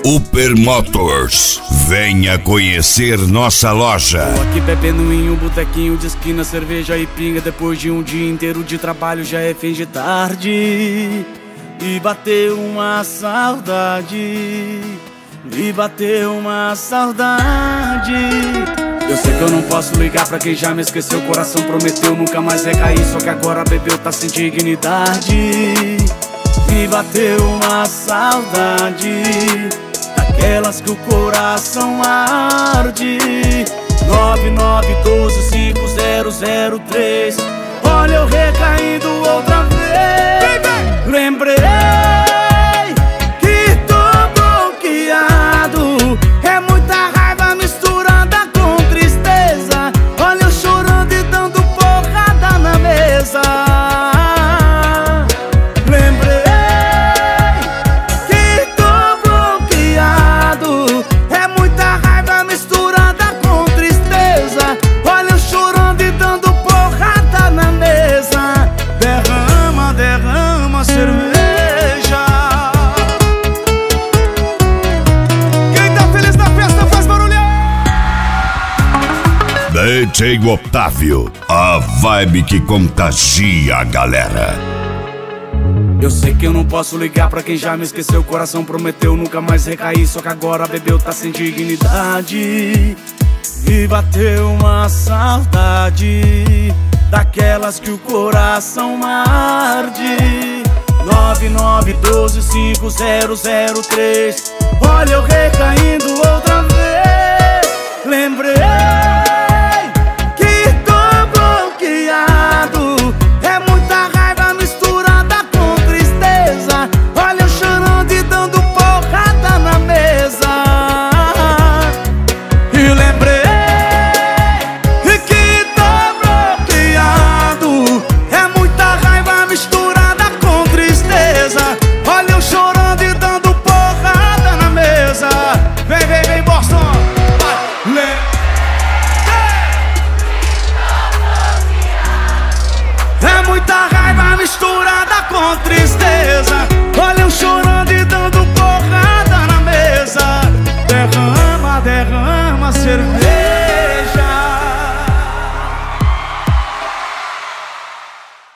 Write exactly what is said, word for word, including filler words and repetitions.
Upper Motors. Venha conhecer nossa loja. Tô aqui bebendo em um botequinho de esquina, cerveja e pinga. Depois de um dia inteiro de trabalho já é fim de tarde. E bateu uma saudade, me bateu uma saudade. Eu sei que eu não posso ligar pra quem já me esqueceu. O coração prometeu nunca mais recair, só que agora bebeu, tá sem dignidade. Me bateu uma saudade, daquelas que o coração arde. Nove nove um dois cinco zero zero três. Olha eu recaindo outra vez. Lembrei que tô bloqueado. É muita raiva misturada com tristeza. Olha eu chorando e dando porrada na mesa. Lembrei que tô bloqueado. É muita raiva misturada com tristeza. Olha eu chorando e dando porrada na mesa. Derrama, derrama cerveja. Quem tá feliz na festa faz barulho. D J Otávio, a vibe que contagia a galera. Eu sei que eu não posso ligar pra quem já me esqueceu. O coração prometeu nunca mais recair, só que agora bebeu, tá sem dignidade. E bateu uma saudade, daquelas que o coração arde. Nove nove um dois cinco zero zero três. Olha eu recaindo outra vez. Lembrei